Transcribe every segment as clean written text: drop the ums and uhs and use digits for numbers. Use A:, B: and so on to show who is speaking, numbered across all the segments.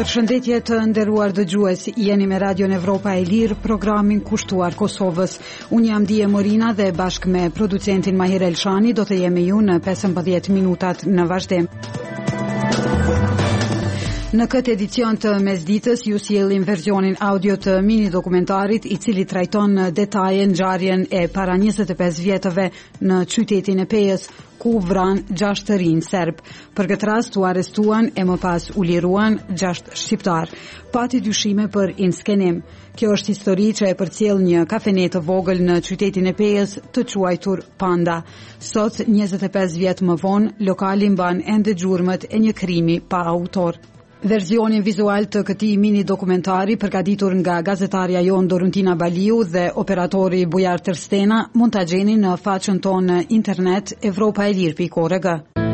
A: Përshëndetje të nderuar dëgjues, jeni me Radion Evropa e Lirë, programin kushtuar Kosovës. Unë jam Dije Morina dhe bashkë me producentin Mahir Elshani do të jemi ju në 15 minutat në vazhdim. Në këtë edicion të mesditës ju sjellim versionin audio të mini dokumentarit i cili trajton në detaje ngjarjen e para 25 vjetëve në qytetin e Pejës, ku vran 6 rinj serb. Për këtë rast u arrestuan e më pas u liruan 6 shqiptar. Pati dyshime për inskenim. Kjo është histori që e përcjell një kafenet të vogël në qytetin e Pejës të quajtur Panda. Sot, 25 vjet më vonë, lokali mban ende gjurmët e një krimi pa autor. Versionin vizual të këtij mini dokumentari përgatitur nga gazetarja jon Doruntina Baliu dhe operatori Bujar Tërstena mund ta gjeni në faqen tonë në internet evropaelir.org.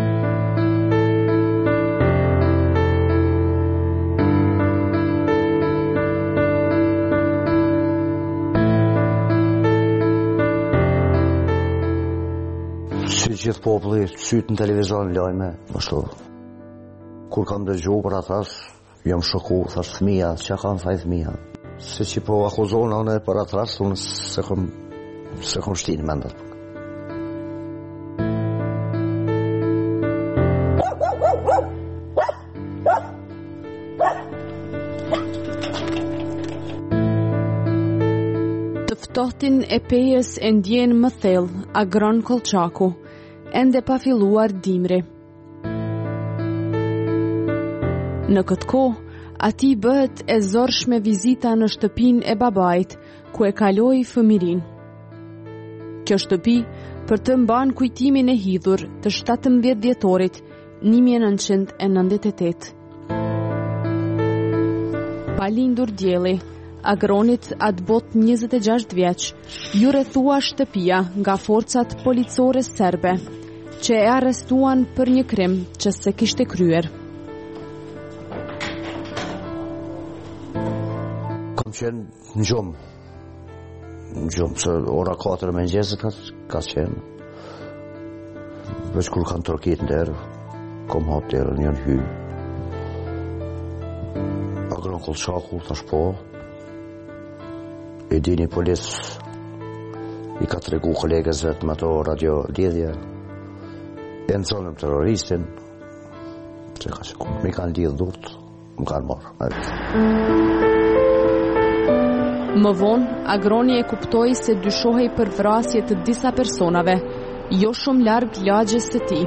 B: Si gjithë populli syt në televizor lajme, ashtu. Kur kam dëgju për atas, jam shoku, thash fëmija, që kanë thaj fëmija. Se që po akuzon anë për atas, unë se kom shtinë mendat.
C: Të ftohtin e Pejës e ndjen më thellë, Agron Kolçaku, ende pa filluar dimri. Në këtë kohë, ati bëhet e zorshme vizita në shtëpinë e babait, ku e kaloi fëmirin. Kjo shtëpi për të mban kujtimin e hidhur të 17 dhjetorit 1998. Pa lindur djeli, Agronit atë bot 26 vjeç, ju rrethua shtëpia nga forcat policore serbe, që e arrestuan për një krim që se kishte kryer.
B: Kam qenë në gjumë, se ora 4 me mëngjesit ka qenë. Veç kur kanë tërkit në derë, kom hap derë njën hy. Agron Kolçaku, thash po, e dini polis, i ka të regu kolegës vetë me to radio lidhje, e në zonëm terroristin, se ka që mi kanë lidhë durt, më kanë marrë.
C: Më vonë, Agroni e kuptoi se dyshohej për vrasje të disa personave, jo shumë larg lagjes së tij.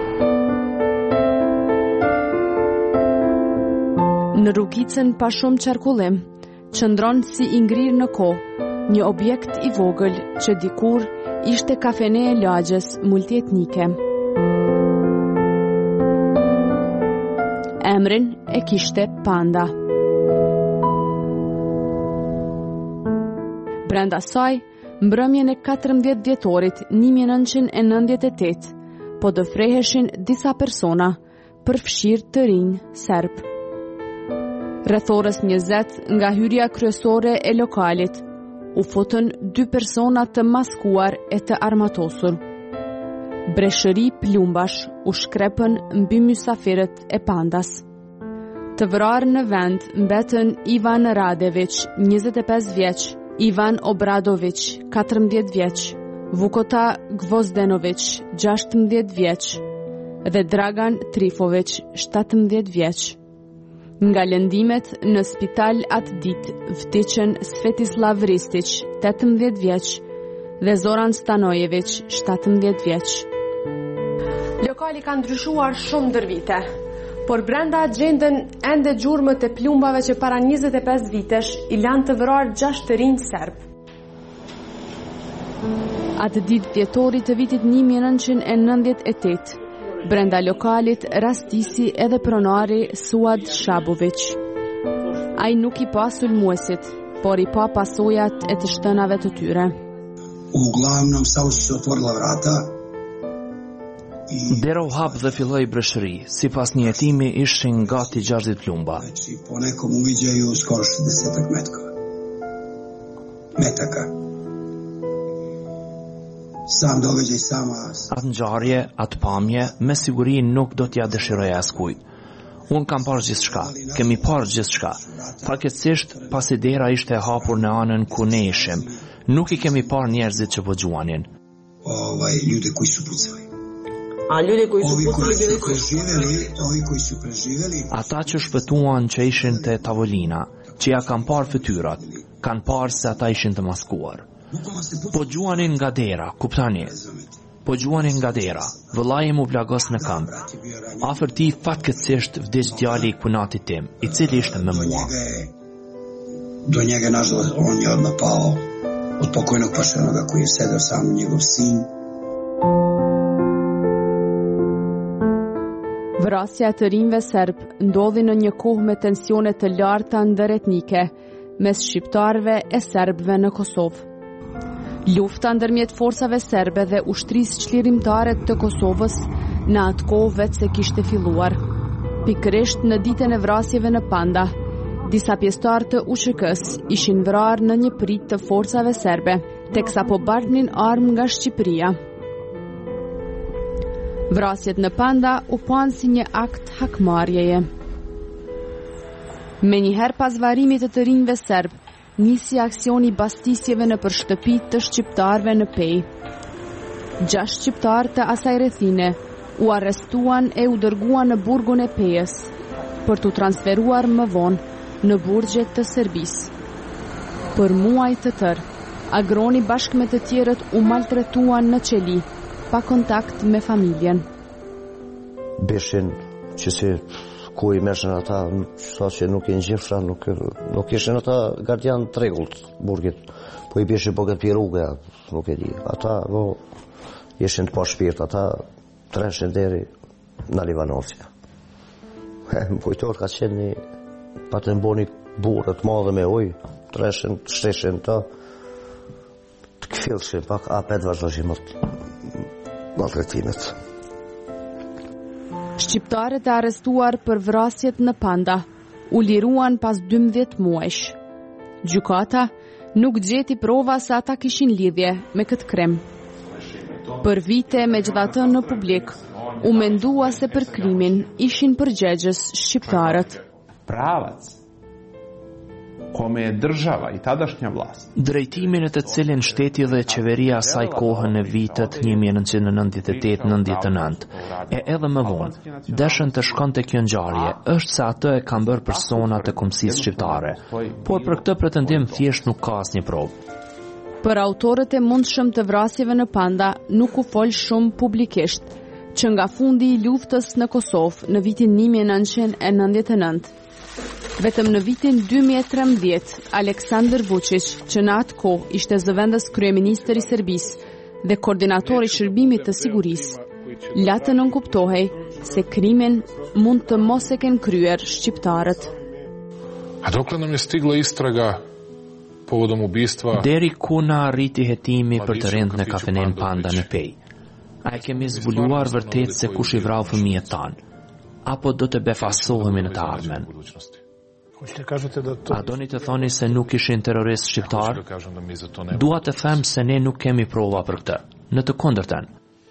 C: Në rrugicën pa shumë qarkullim, qëndron si i ngrirë në kohë, një objekt i vogël që dikur ishte kafene e lagjes multietnike. Emrin e kishte Panda. Brenda saj, mbrëmjen e 14 dhjetorit 1998, po dëfreheshin disa persona, përfshirë të rinj serb. Rreth orës 20 nga hyrja kryesore e lokalit, u futën 2 persona të maskuar e të armatosur. Breshëri plumbash u shkrepën mbi mysafirët e Pandas. Të vrarë në vend mbetën Ivan Radević, 25 vjeç, Ivan Obradović, 14 vjeç, Vukota Gvozdenović, 16 vjeç, dhe Dragan Trifović, 17 vjeç. Nga lëndimet në spital atë ditë vdiqën Svetislav Ristić, 18 vjeç, dhe Zoran Stanojević, 17 vjeç.
D: Lokali ka ndryshuar shumë ndër vite, por brenda gjenden ende gjurmët e plumbave që para 25 vitesh i lanë të vrarë 6 rinj serb.
C: Atë ditë dhjetorit të vitit 1998, brenda lokalit rastisi edhe pronari Suad Shabović. Ai nuk i pa sulmuesit, por i pa pasojat e të shtënave të tyre.
E: Uglavnom sa u se otvorila vrata.
F: Dera u hap dhe filloi breshëri, sipas një hetimi ishin gati 60 plumba.
E: Po nekom uviđaju skoro 60 metaka. Sam događaj sama.
F: Atë ngjarje, atë pamje, me siguri nuk do t'ja dëshiroj askujt. Unë kam parë gjithçka, kemi parë gjithçka. Fatkeqësisht, pasi dera ishte e hapur në anën ku ne ishim, nuk I kemi parë njerëzit që po gjuanin.
E: Ljude koji su pucali.
G: A ljudi koji su
E: Ovi
G: pucali
E: koji su preživeli,
F: Ata që shpëtuan që ishin te tavolina, që ja kanë parë fytyrat, kanë parë se ata ishin të maskuar. Po gjuanin nga dera, kuptani. Po gjuanin nga dera, vëllai im u plagos në këmbë. Afër tij fatkeqësisht vdiq djali I kunatit tim, I cili ishte me mua.
E: do njega, nažalost, on je odmah pao od pokojnog pašanoga koji je sedeo sam njegov sin.
C: Vrasja e të rinjve serb ndodhi në një kohë me tensione të larta ndëretnike mes shqiptarëve e serbëve në Kosovë. Lufta ndërmjet forcave serbe dhe ushtrisë çlirimtare të Kosovës në atë kohë vetë se kishte filluar. Pikërisht në ditën e vrasjeve në Panda, disa pjesëtarë të USHK-s ishin vrarë në një prit të forcave serbe, teksa po bartnin armë nga Shqipëria. Vrasjet në Panda u panë si një akt hakmarrjeje. Menjëherë pas varimit të rinjve serb, nisi aksioni bastisjeve në shtëpitë të shqiptarëve në Pej. 6 shqiptarë të asaj rrethine u arrestuan e u dërguan në burgun e Pejës për t'u transferuar më vonë në burgjet të Serbisë. Për muaj të tërë, agroni bashkë me të tjerët u maltretuan në qeli, pa kontakt me familjen.
B: Beshin që si ku I meshën ata, sa që nuk I ngjifra, nuk ishin ata gardian të rregullt burgit, po I beshin po këtë rrugë, nuk e di. Ata ishin të pa shpirt, ata treshin deri në Livanovcia. Më kujtohet ka qenë pa të mboni burët madhe me ujë, treshin, shteshin të këfillshin, pak apet vazhdojshin maltretimet.
C: Shqiptarët e arrestuar për vrasjet në Panda u liruan pas 12 muajsh. Gjykata nuk gjeti prova se ata kishin lidhje me këtë krem. Për vite megjithatë në publik u mendua se për krimin ishin përgjegjës shqiptarët.
H: Pravac kome je država I tadašnja vlast.
F: Drejtimin e të cilin shteti dhe qeveria asaj kohë në vitet 1998-99 e edhe më vonë dëshën të shkonte kjo ngjarje është se atë e kanë bërë persona të kombësisë shqiptare, por për këtë pretendim thjesht nuk ka asnjë provë.
C: Për autorët e mundshëm të vrasjeve në Panda nuk u fol shumë publikisht, që nga fundi I luftës në Kosovë në vitin 1999. Vetëm në vitin 2013, Aleksandar Vučić, që në atë kohë ishte zëvendës kryeministër I Serbisë dhe koordinator I shërbimit të sigurisë, la të nënkuptohej se krimin mund të mos e kenë kryer shqiptarët.
I: A dokle nam je stigla istraga povodom ubistva?
F: Deri ku na arriti hetimi për të rënë në kafenen Panda në Pej. A e kemi zbuluar vërtet se kush I vrau fëmijët tanë? Apo do të befasohemi në të ardhmen? A doni të thoni se nuk ishin terrorist shqiptar? Dua të them se ne nuk kemi prova për këtë. Në të kundërtën.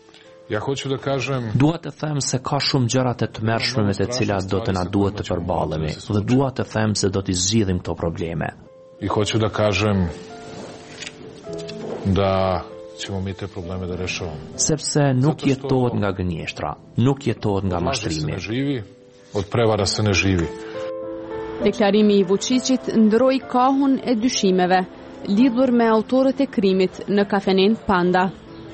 F: Dua të them se ka shumë gjëra të tmerrshme me të cilat do të na duhet të përballemi dhe dua të them se do t'i zgjidhim këto probleme.
I: I hoću da kažem da ćemo mi te probleme da rešavamo.
F: Sepse nuk jetohet nga gënjeshtra, nuk jetohet nga mashtrimi.
I: Od prevara se ne živi.
C: Deklarimi I Vučićit ndroi kahun e dyshimeve lidhur me autorët e krimit në kafenen Panda.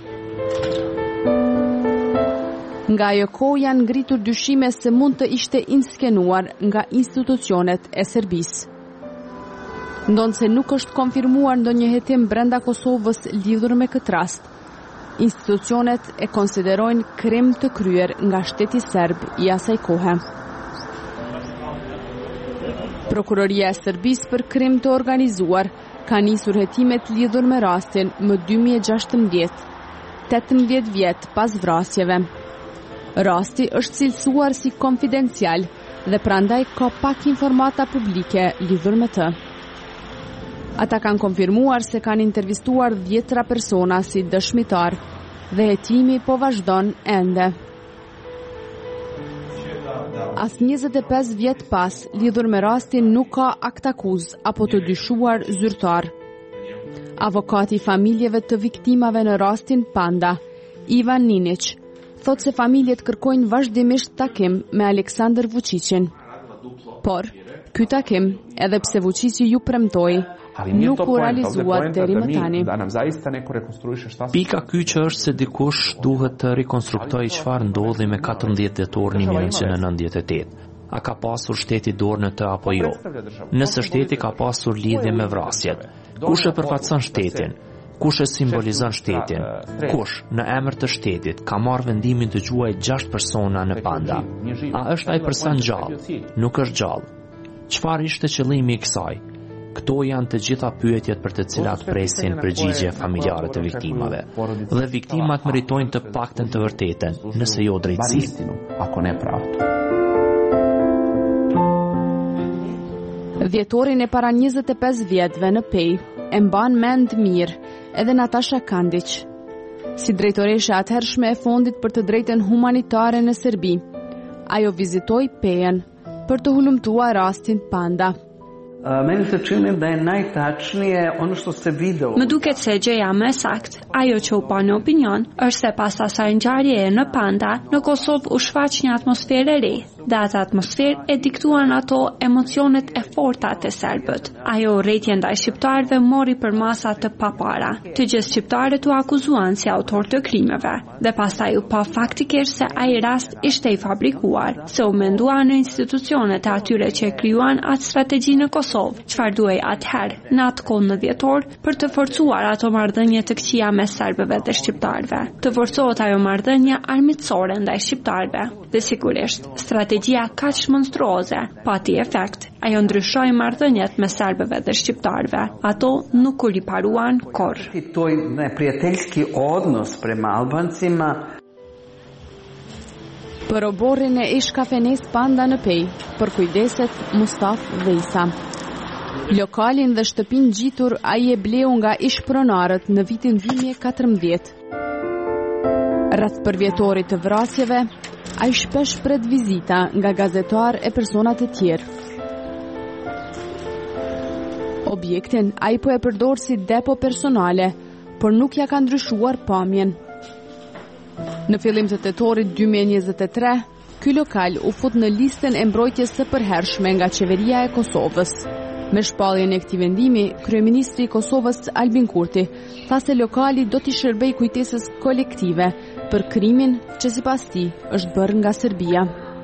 C: Nga ajo kohë janë ngritur dyshime se mund të ishte inskenuar nga institucionet e Serbisë. Ndonse nuk është konfirmuar ndonjë hetim brenda Kosovës lidhur me këtë rast, institucionet e konsiderojnë krim të kryer nga shteti serb I asaj kohe. Prokuroria e Serbisë për krim të organizuar ka nisur hetimet lidhur me rastin më 2016, 18 vjet pas vrasjeve. Rasti është cilësuar si konfidencial dhe prandaj ka pak informata publike lidhur me të. Ata kanë konfirmuar se kanë intervistuar 10 persona si dëshmitar dhe hetimi po vazhdon ende. As 25 vjet pas, lidhur me rastin nuk ka aktakuz apo të dyshuar zyrtar. Avokati i familjeve të viktimave në rastin Panda, Ivan Ninic, thot se familjet kërkojnë vazhdimisht takim me Aleksandar Vučićin. Por, ky takim, edhe pse Vučići ju premtoi, nuk u realizuat deri më tani.
F: Pika ky që është se dikush duhet të rekonstruktoj çfarë ndodhi me 14 dhjetor 1998. A ka pasur shteti dorë në të apo jo? Nëse shteti ka pasur lidhje me vrasjet, kush e përfaqëson shtetin? Kush e simbolizon shtetin? Kush, në emër të shtetit, ka marrë vendimin të gjuajë 6 persona në Panda? A është ai person gjallë? Nuk është gjallë. Çfarë ishte qëllimi i kësaj? Këto janë të gjitha pyetjet për të cilat presin përgjigje familjarët e viktimave. Dhe viktimat meritojnë të paktën të vërtetën, nëse jo drejtësi.
C: Dhjetorin e para 25 vjetëve në Pej e mban mend mirë edhe Natasha Kandić. Si drejtoreshe atëhershme e Fondit për të drejtën humanitare në Serbi, ajo vizitoi Pejën për të hulumtuar rastin Panda.
J: Meni se čini da je najtačnije ono što se video.
K: Më duket se gjëja më saktë, ajo që u pa në opinion, është se pas asaj ngjarjeje në Panda, në Kosovë u shfaq një atmosferë e re. Dhe atë atmosferë e diktuan ato emocionet e forta të serbët. Ajo urrëtie ndaj shqiptarëve mori për masa të papara. Të gjithë shqiptarët u akuzuan si autor të krimeve. Dhe pastaj u pa faktikisht se ai rast ishte i fabrikuar, se u mendua në institucionet e atyre që krijuan atë strategji në Kosovë, çfarë duhej atëherë në atë kohë në dhjetor për të forcuar ato marrëdhënie të këqija mes serbëve dhe shqiptarëve. Të forcohet ajo marrëdhënie armiqësore ndaj shqiptarëve. Dhe sigurisht, strategjia kaq monstruoze pati efekt. Ajo ndryshoi marrëdhëniet mes serbëve dhe shqiptarëve. Ato nuk u riparuan kurrë.
J: Toj neprijateljski odnos prema Albancima.
C: Për oborrin e ish kafenes Panda në Pej, për kujdeset Mustafa Vejsa. Lokalin dhe shtëpin gjitur ai e bleu nga ish pronarët në vitin 2014. Rreth përvjetorit të vrasjeve, ai shpesh pret vizita nga gazetar e persona të tjerë. Objektin ai po e përdor si depo personale, por nuk ja ka ndryshuar pamjen. Në fillim të tetorit 2023, ky lokal u fut në listën e mbrojtjes së përhershme nga qeveria e Kosovës. Me shpalljen e këtij vendimi, kryeministri i Kosovës Albin Kurti tha se lokali do t'i shërbejë kujtesës kolektive për krimin që sipas tij është bërë nga Serbia.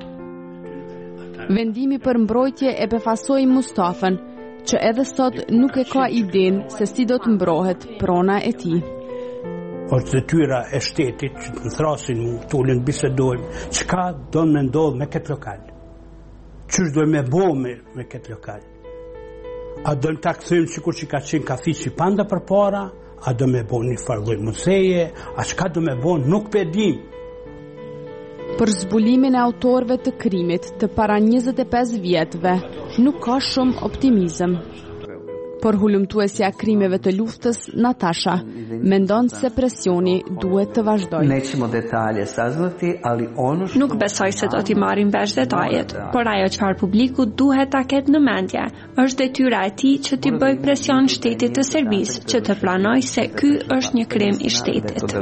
C: Vendimi për mbrojtje e befasoi Mustafën, që edhe sot nuk e ka idenë se si do të mbrohet prona e tij.
L: Është detyra e shtetit që të thrasin tulin bisedojmë çka do me ndodh me këtë lokal. Ç'është do me bo me këtë lokal. A do të kthejmë sikur që ka qenë kafiçi Panda përpara, a do me bo një farlloj muzeje, a çka do me bo nuk e dim.
C: Për zbulimin e autorëve të krimit të para 25 vjetëve nuk ka shumë optimizëm. Por hulumtuesja krimeve të luftës, Natasha, mendon se presioni duhet të vazhdojë.
J: Nećemo detalje saznati, ali ono što...
K: Nuk besoj se do t'i marrim vesh detajet, por ajo çfarë publiku duhet ta ketë në mendje, është detyra e tij që t'i bëjë presion shtetit të Serbisë që të pranojë se ky është një krim i shtetit.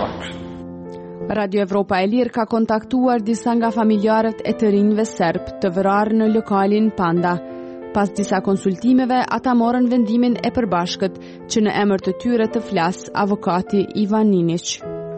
C: Radio Evropa e Lirë ka kontaktuar disa nga familjarët e të rinjve serb të vrarë në lokalin Panda. Pas disa konsultimeve, ata morën vendimin e përbashkët që në emër të tyre të flas avokati Ivan Ninic.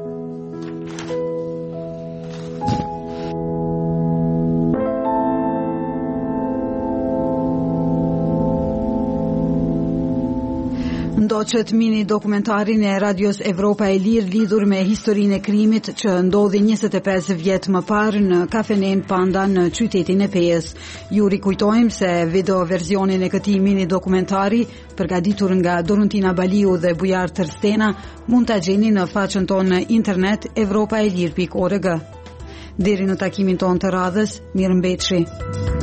A: Ndoqët mini dokumentarin e Radios Evropa e Lirë lidhur me historinë e krimit që ndodhi 25 vjet më parë në kafenen Panda në qytetin e Pejës. Ju rikujtojmë se video versionin e këtij mini dokumentari, përgatitur nga Doruntina Baliu dhe Bujar Tërstena, mund ta gjeni në faqen tonë në internet europaelir.org. Deri në takimin tonë të radhës, mirëmbëjtje.